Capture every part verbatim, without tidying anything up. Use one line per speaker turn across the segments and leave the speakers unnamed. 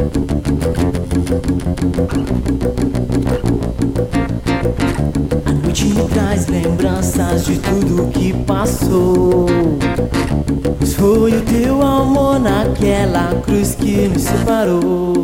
A noite me traz lembranças de tudo que passou, pois foi o teu amor naquela cruz que nos separou.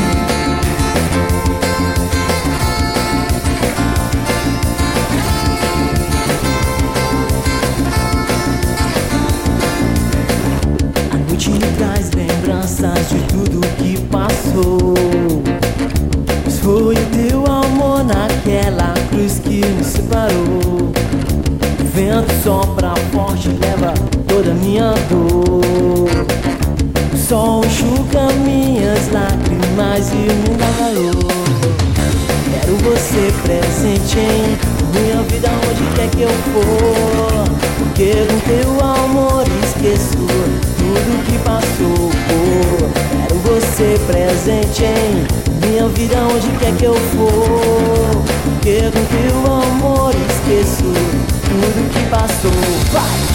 A noite me traz lembranças de tudo que passou, pois foi o teu amor naquela cruz que nos separou. O vento sopra forte, leva toda a minha dor. O sol enxuga minhas lágrimas e me dá valor. Quero você presente em minha vida onde quer que eu for, porque com teu amor esqueço tudo que passou. Quero você presente em minha vida onde quer que eu for, porque com teu amor esqueço tudo que passou. Vai!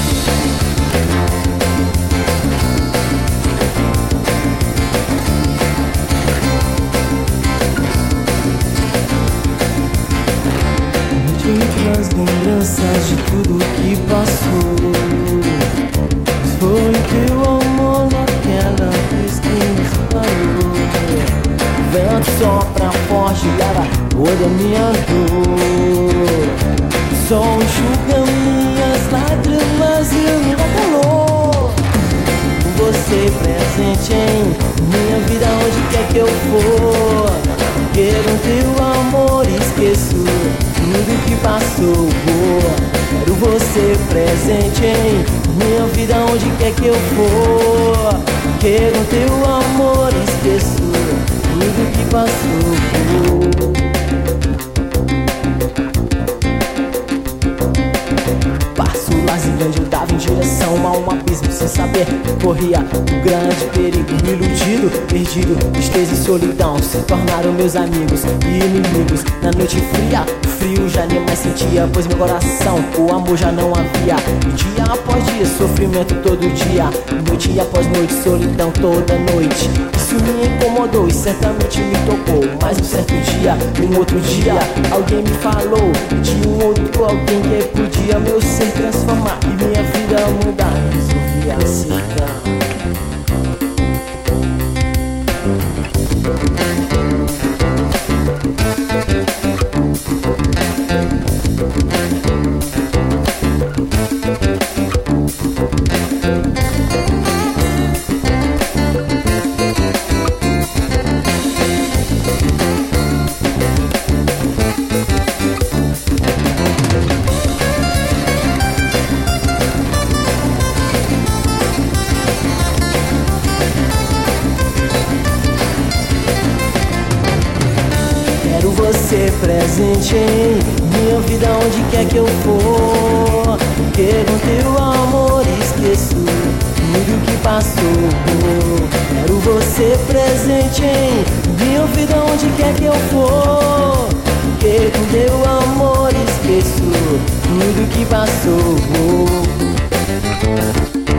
As lembranças de tudo que passou, foi teu amor naquela vez que nos separou. O vento sopra forte, leva toda a minha dor. O sol enxuga minhas lágrimas e me dá calor. Com você presente em minha vida onde quer que eu for, porque com teu amor esqueço tudo que passou. Quero você presente em minha vida onde quer que eu for, porque no teu amor esqueço tudo que passou. Passo Lazilândia, eu dava em direção a um abismo sem saber. Corria um grande perigo, iludido, perdido, tristeza e solidão se tornaram meus amigos e inimigos. Na noite fria, o frio já nem mais sentia, pois meu coração o amor já não havia. E dia após dia, sofrimento todo dia, noite após noite, solidão toda noite. Isso me incomodou e certamente me tocou. Mas um certo dia, um outro dia, alguém me falou de um outro alguém que podia meu ser transformar e minha vida mudar. Resolvi aceitar. Você presente em minha vida onde quer que eu for, porque com teu amor esqueço tudo que passou. Quero você presente em minha vida onde quer que eu for, porque com teu amor esqueço tudo que passou.